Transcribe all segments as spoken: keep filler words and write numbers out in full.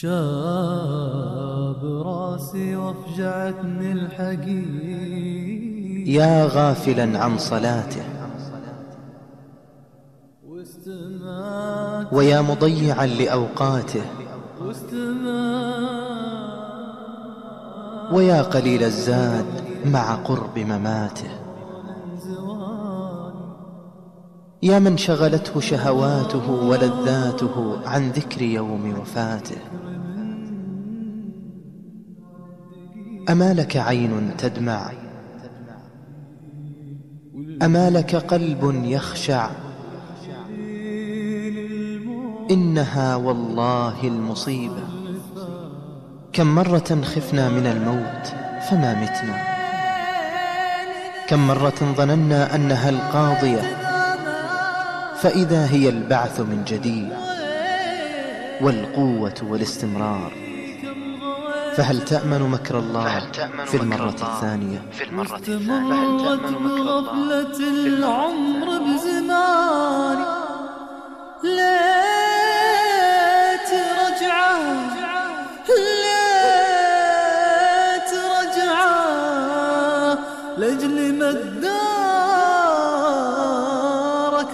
شاب راسي وافجعتني الحقيقة، يا غافلا عن صلاته ويا مضيعا لأوقاته، ويا قليل الزاد مع قرب مماته، يا من شغلته شهواته ولذاته عن ذكر يوم وفاته. أما لك عين تدمع، أما لك قلب يخشع، إنها والله المصيبة. كم مرة خفنا من الموت فما متنا، كم مرة ظننا أنها القاضية فإذا هي البعث من جديد والقوة والاستمرار. فهل تأمن مكر الله في المرة الثانية؟ استمرت بغفلة العمر بزماني، ليت رجعه ليت رجعه لأجل ما ادارك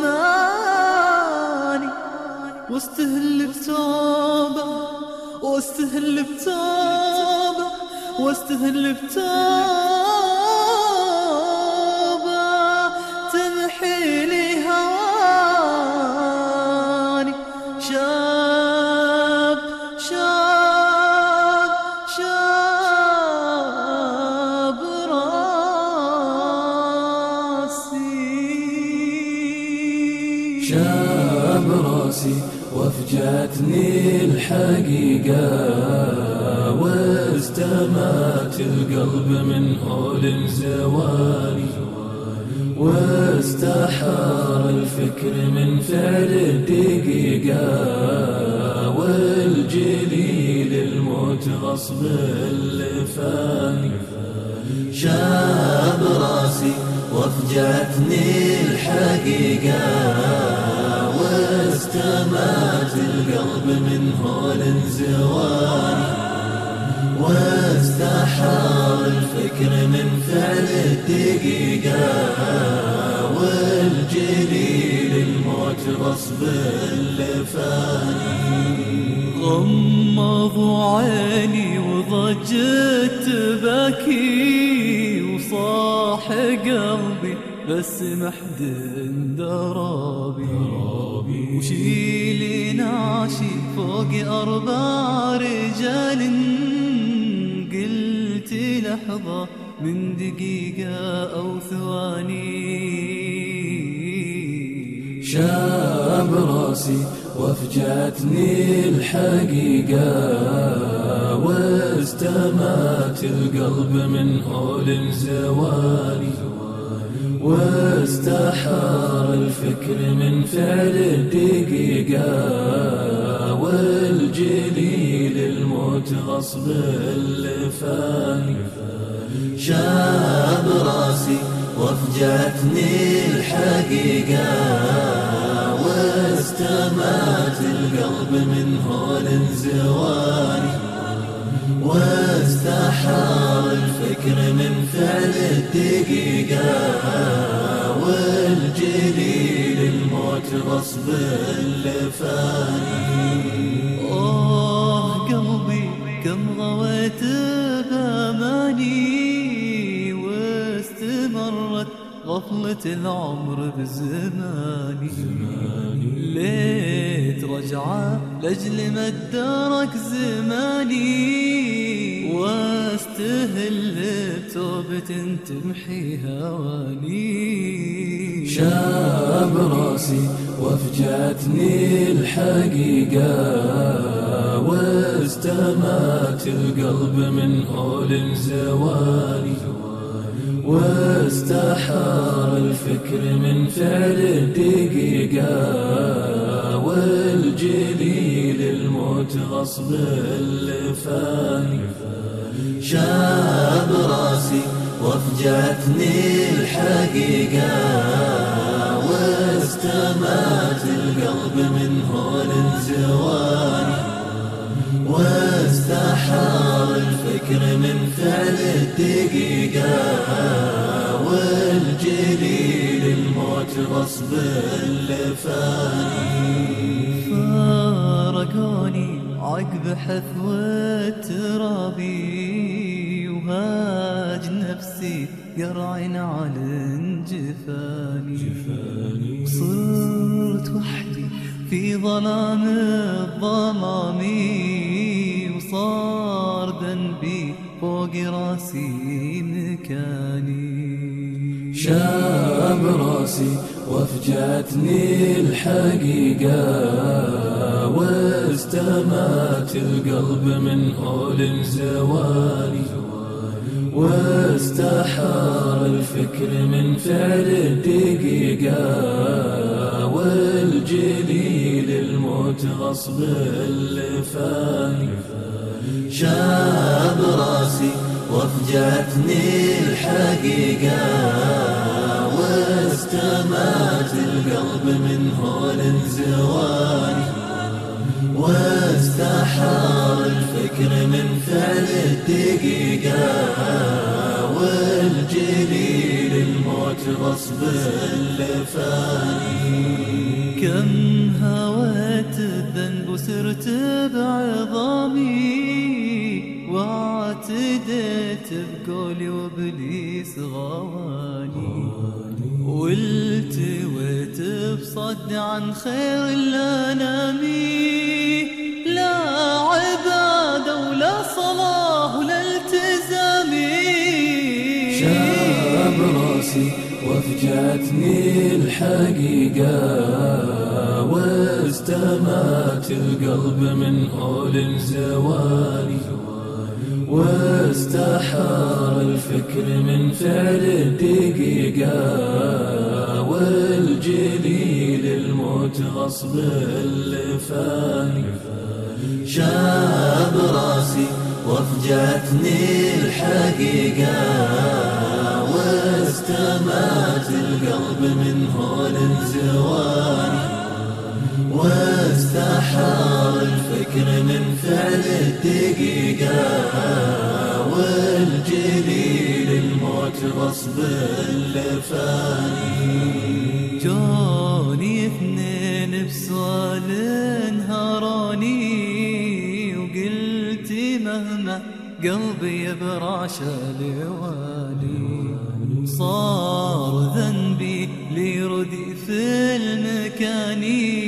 زماني، واستهل بتوبة واستهل بتوبة واستهل بتوبة تمحي لي هواني. شاب شاب شاب راسي شاب راسي وافجعتني الحقيقة، واستمات القلب من هول زوالي، واستحار الفكر من فعل الدقيقة، والجليل الموت غصب اللي فاني. شاب راسي وافجعتني الحقيقة، واستمات القلب من هول زواني، واستحار الفكر من فعل الدقيقة، والجليل الموت غصب اللي فاني. غمضوا عيني وضجت بكي، وصاح قلبي بس محد درابي، وشيلي ناشي فوق أربع رجال، قلت لحظة من دقيقة أو ثواني. شاب راسي وافجعتني الحقيقة، واستمات القلب من هول زوالي، واستحار الفكر من فعل الدقيقة، والجليل الموت غصب اللي فاني. شاب راسي وافجعتني الحقيقة، واستمات القلب من هول زوالي، واستحار الفكر من فعل الدقيقة، والجليل الموت غصب اللي فاني. آه قلبي كم غويت بأماني، واستمرت غفلة العمر بزماني، ليت رجعة لأجل ما ادارك زماني، واستهل بتوبة تمحي هواني. شاب راسي وافجعتني الحقيقة، واستمات القلب من هول زوالي، واستحار الفكر من فعل الدقيقة، والجليل الموت غصب اللي فاني. شاب راسي وافجعتني الحقيقة، واستمات القلب من هول زواني، من فعل الدقيقة، والجليل الموت غصب اللي فاني. فارقوني عقب حثوة ترابي، وهاج نفسي قرع على جفاني. صرت وحدي في ظلام الظلام، وصار ذنبي فوق راسي مكاني. شاب راسي وافجعتني الحقيقة، واستمات القلب من هول زوالي، واستحار الفكر من فعل الدقيقة، والجليل الموت غصب اللي فاني. شاب راسي وافجعتني الحقيقة، واستمات القلب من هول زوالي، واستحار الفكر من فعل الدقيقة، والجليل الموت غصب اللي فاني. كم هويت الذنب وسرت بعظامي، واعتديت بقولي وابليس غواني، والتويت بصد عن خير الانام. لا عبادة ولا صلاة ولا التزام. شاب راسي وافجعتني الحقيقة، واستمات القلب من هول زوالي، واستحار الفكر من فعل الدقيقة، والجليل الموت غصب اللي فاني. شاب راسي وافجعتني الحقيقة، واستمات القلب من هول زوالي، واستحار الفكر من فعل الدقيقة، والجليل الموت غصب اللي فاني. جوني اثنين بسؤال انهاروني، وقلت مهما قلبي يبرع شالواني. صار ذنبي لي ردي في المكان،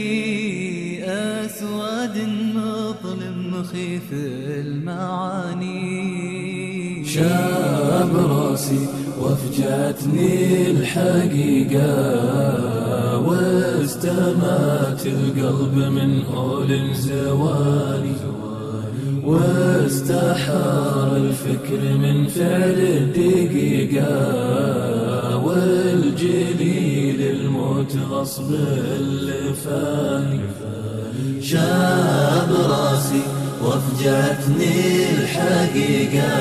أسود مظلم مخيف المعاني. شاب راسي وافجعتني الحقيقة، واستمات القلب من هول زوالي، واستحار الفكر من فعل الدقيقة، والجليل الموت غصب اللي فاني. شاب راسي وافجعتني الحقيقة،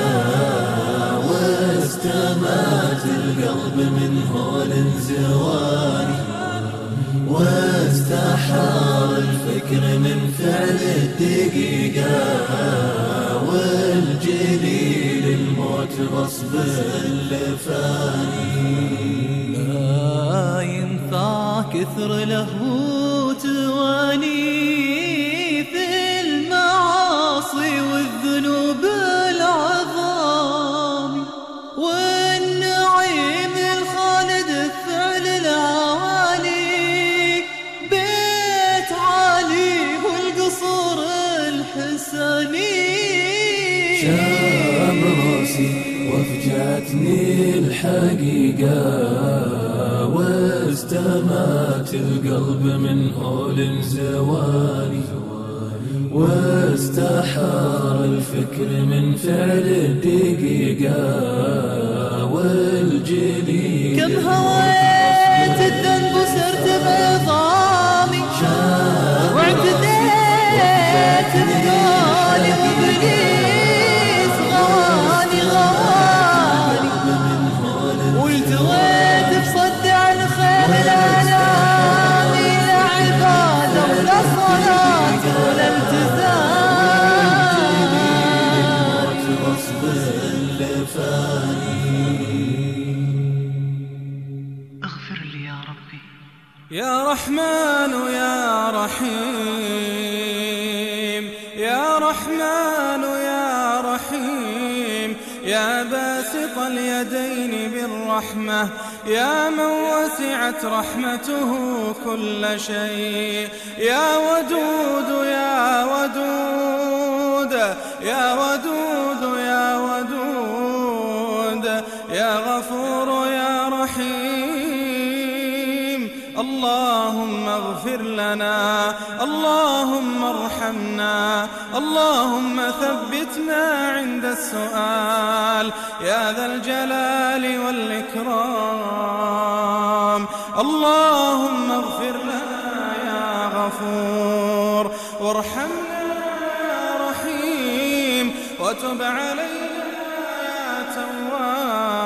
واستمات القلب من هول زوالي، واستحار الفكر من فعل الدقيقة، والجليل الموت غصب اللي فاني. لا ينفع كثر لهو تواني في المعاصي والذنوب العظام، والنعيم الخالد الفعل العالي، بيت عالي والقصور الحساني. شاب راسي وافجعتني الحقيقة، واستمات القلب من هول زوالي، واستحار الفكر من فعل الدقيقة، والجليل كم هويت الذنب وسرت بعظامي، واعتديت بقولي وابليس غواني غواني، والتويت بصد عن خير الانام. لا عبادة ولا صلاة ولا التزام. يا باسط اليدين بالرحمة، يا من وسعت رحمته كل شيء. يا ودود يا ودود يا ودود يا ودود، يا غفور يا رحيم. اللهم اغفر لنا، اللهم ارحمنا، اللهم ثبتنا عند السؤال يا ذا الجلال والإكرام. اللهم اغفر لنا يا غفور، وارحمنا يا رحيم، وتب علينا يا تواب.